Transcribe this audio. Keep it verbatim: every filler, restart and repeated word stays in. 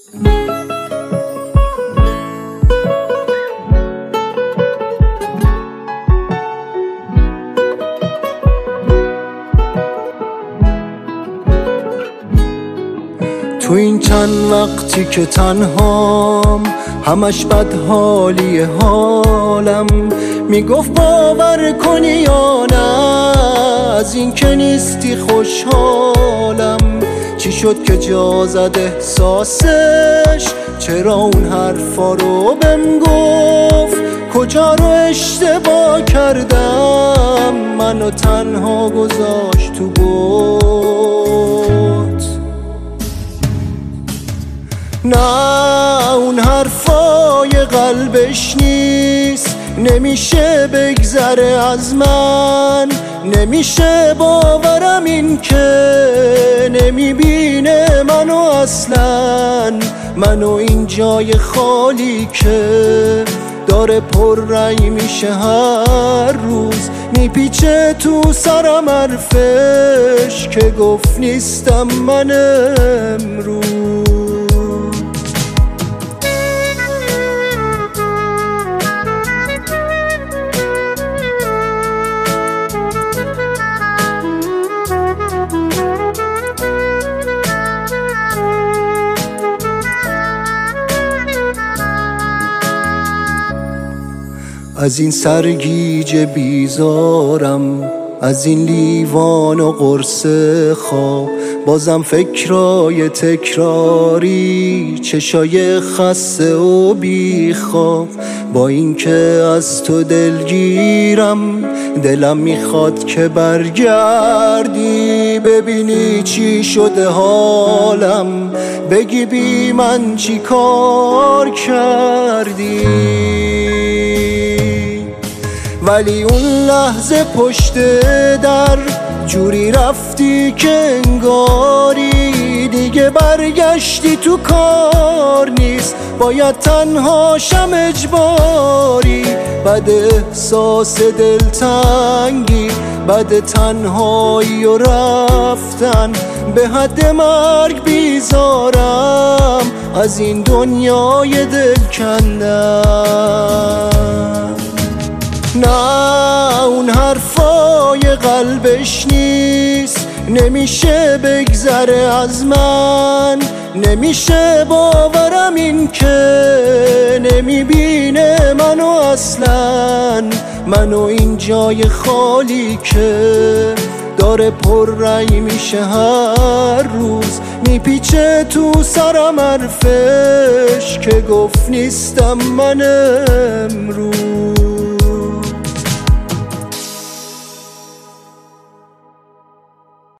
تو این چند وقتی که تنهام، همش بد حالی حالم، میگفت باور کنی یا نه، از این که نیستی خوشحالم. چی شد که جا زد احساسش؟ چرا اون حرفا رو بهم گفت؟ کجا رو اشتباه کردم؟ منو تنها گذاشت تو بود. نه اون حرفای قلبش نیست، نمیشه بگذره از من، نمیشه باورم این که نمیبینه منو اصلا. منو این جای خالی که داره پر رنگ میشه هر روز، میپیچه تو سرم حرفش که گفت نیستم من امروز. از این سرگیجه بیزارم، از این لیوان و قرص خواب، بازم فکرای تکراری، چشای خسته و بیخواب. با این که از تو دلگیرم، دلم میخواد که برگردی، ببینی چی شده حالم، بگی بی من چی کار کردی. ولی اون لحظه پشت در جوری رفتی که انگاری دیگه برگشتی تو کار نیست، باید تنهاشم اجباری. بد احساس دلتنگی، بد تنهایی و رفتن، به حد مرگ بیزارم از این دنیای دل کندن. نه اون حرفای قلبش نیست، نمیشه بگذره از من، نمیشه باورم این که نمیبینه منو اصلا. منو این جای خالی که داره پر رنگ میشه هر روز، میپیچه تو سرم حرفش که گفت نیستم من